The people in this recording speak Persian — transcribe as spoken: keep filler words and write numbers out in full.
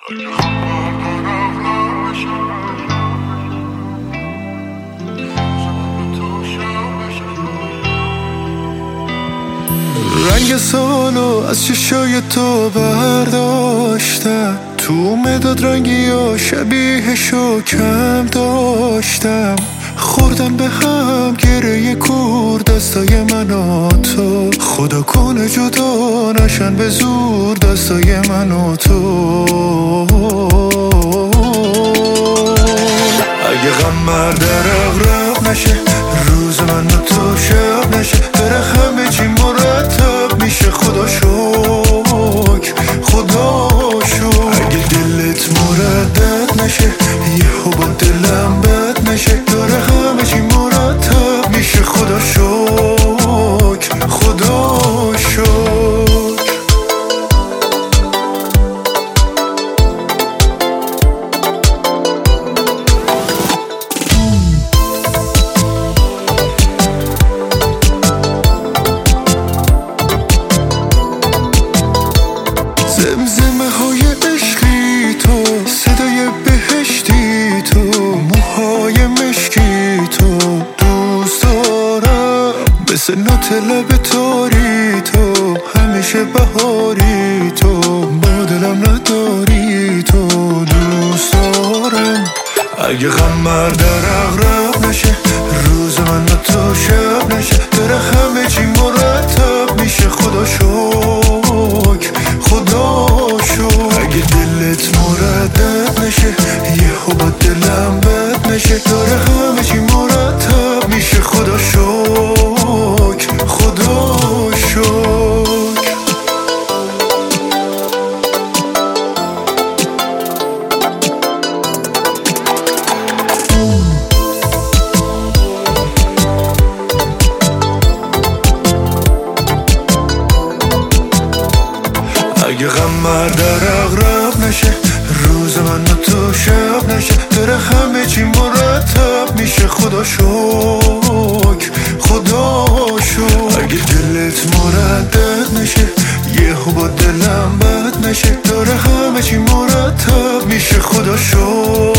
رنگ سالو از چشای تو برداشتم، تو مداد رنگی و شبیهشو کم داشتم. خوردم به هم گره کور دستای من و تو، خدا کنه جدا نشن به زور دستای من و تو. اگه غم مرد رغرغ نشه، روز من و تو شب نشه، بره همه چی مرتب میشه. خدا شکر خدا شکر. اگه دلت مردد نشه، یهو با دلم بد نشه، داره همه چی مرتب میشه. خدا شکر خدا شکر. زمزمه های عشقی تو، صدای بهشتی تو، موهای مشکی تو دوست دارم. مثل نوت لب تاری تو، همیشه بهاری تو، با دلم نداری تو دوست دارم. اگه غم مرد رغرغ نشه، روز من و تو شب نشه، داره همه چی مرتب میشه. خدا شکر خدا شکر. اگه دلت مردد نشه، یهو با دلم بد نشه، داره همه چی مرتب میشه. خدا شکر خدا شکر. اگه غم مرد رغرغ نشه، روز من و تو شب نشه، داره همه چی مرتب میشه. خدا شکر خدا شکر. اگه دلت مردد نشه، یهو با دلم بد نشه، داره همه چی مرتب میشه. خدا شکر